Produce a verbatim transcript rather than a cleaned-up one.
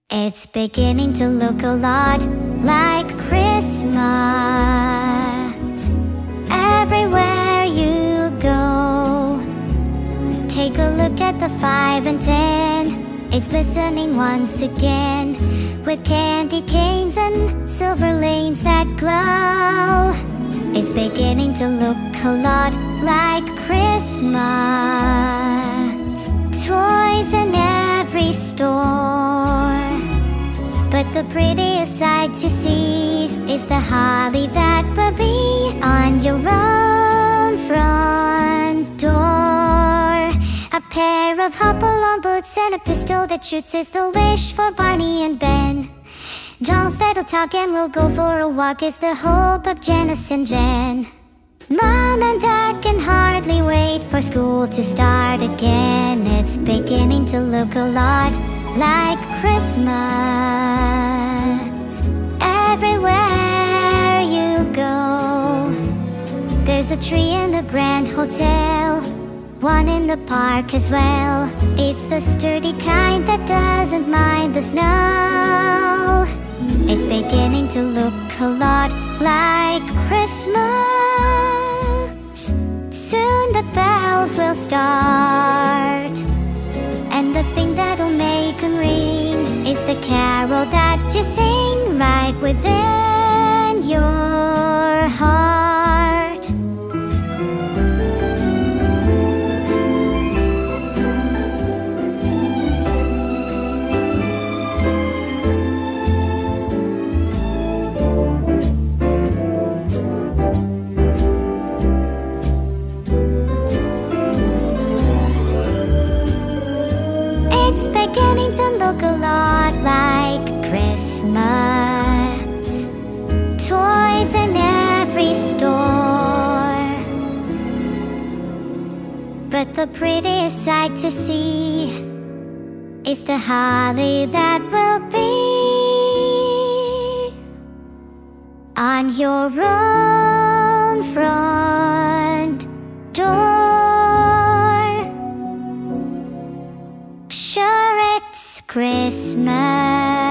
It's beginning to look a lot like Christmas. Everywhere you go, take a look at the five and ten. It's glistening once again, with candy canes and silver lanes that glow. It's beginning to look a lot like Christmas. Toys in every store, but the prettiest sight to see is the holly that will be on your own front door. A pair of hop-along boots and a pistol that shoots is the wish for Barney and Ben. Dolls that'll talk and will go for a walk is the hope of Janice and Jen. Mom and Dad can hardly wait for school to start again. It's beginning to look a lot like Christmas. Everywhere you go, there's a tree in the Grand Hotel, one in the park as well. It's the sturdy kind that doesn't mind the snow. It's beginning to look a lot like Christmas. Soon the bells will start, and the thing that'll make them ring is the carol that you sing right within your heart. It's beginning to look a lot like Christmas. Toys in every store, but the prettiest sight to see is the holly that will be on your own front door. Sure, it's Christmas.